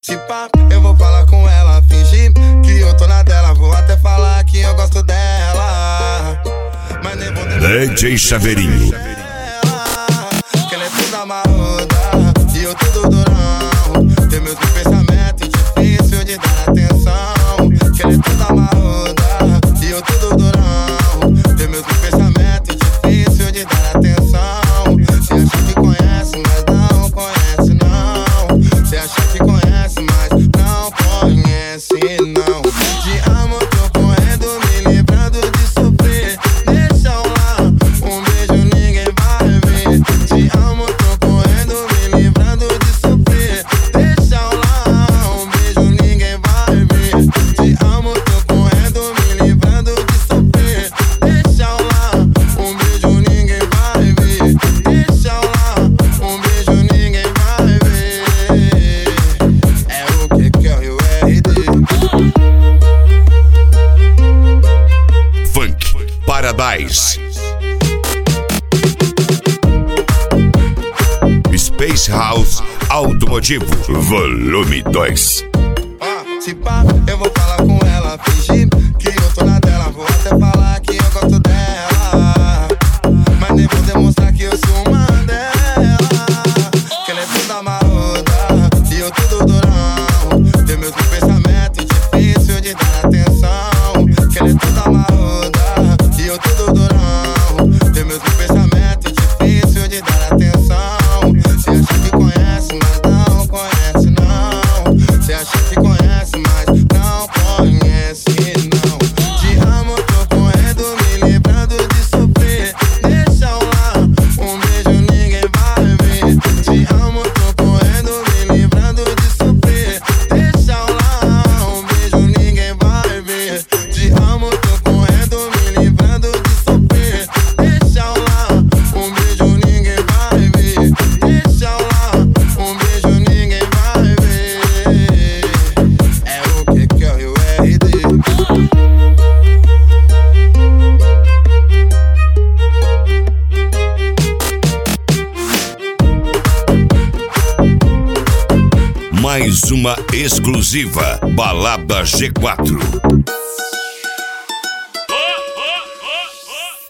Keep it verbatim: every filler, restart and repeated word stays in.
Se pá, eu vou falar com ela, fingir que eu tô na dela. Vou até falar que eu gosto dela, mas nem vou D J Chaveirinho. Que ela é toda marruda e eu todo durão. Tem meus pensamentos difícil de dar atenção. Que ela é toda marruda e eu todo durão. Tem meus pensamentos difícil de dar atenção. Cê acha que conhece, mas não conhece não. Cê acha que conhece, mas não conhece não. Te amo, tô correndo, me livrando de sofrer. Deixa eu lá, um beijo ninguém vai ver. Te amo, tô correndo, me livrando de sofrer. Deixa eu lá, um beijo ninguém vai ver. Te amo, tô correndo, me livrando de sofrer. Deixa eu lá, um beijo ninguém vai ver. Deixa eu lá, um beijo ninguém vai ver. É o que que é o R D. Funk Paradise. Space House Automotivo Volume dois. Ah, se pá, eu vou falar com ela, fingir que eu tô na dela. Vou até falar que eu gosto dela, mas nem vou demonstrar que eu sou uma dela. Que ela é toda marruda e eu todo durão. Tem meus pensamentos difícil de dar atenção. Que ela é toda marruda e eu todo durão. Tem meus pensamentos difícil de dar atenção. Cê acha que conhece, mas não conhece não. Cê acha que conhece, mas não conhece não. Te amo, tô correndo, me livrando de sofrer. Deixa eu lá, um beijo ninguém vai ver. Te amo, tô correndo, me livrando de sofrer. Deixa eu lá, um beijo ninguém vai ver. Te amo, tô correndo, me livrando de sofrer. Deixa eu lá, um beijo ninguém vai ver. Deixa eu lá, um beijo ninguém vai ver. É o que que é o R D. Mais uma exclusiva Balada G quatro.